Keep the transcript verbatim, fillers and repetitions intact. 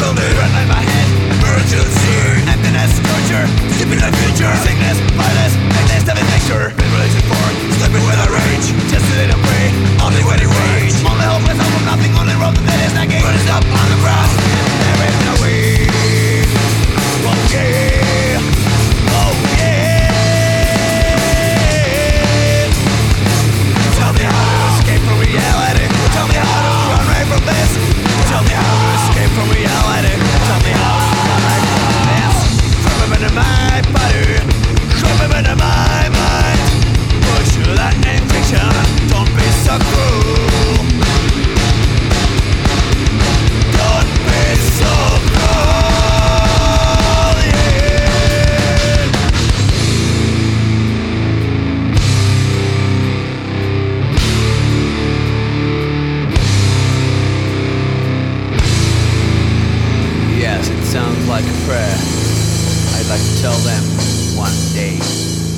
Slowly run in my head, emergency. Emptiness, torture, sleeping in the future. Sickness, violence, sickness, every picture. Been religion for, sleeping with a rage. Just a little free, only when it rage. Only hopeless, hope of nothing, only road that is nagging. Burning up on the ground, there is no way. Oh yeah, oh yeah. Tell me how to escape from reality. Tell me how to run away from this. Tell me how to escape from reality. Tell me how to run away from this. Creeping into my body, creeping into my mind. Push that in fiction, don't be so cruel. Don't be so cruel, yeah. Yes, it sounds like a prayer. I'd like to tell them one day.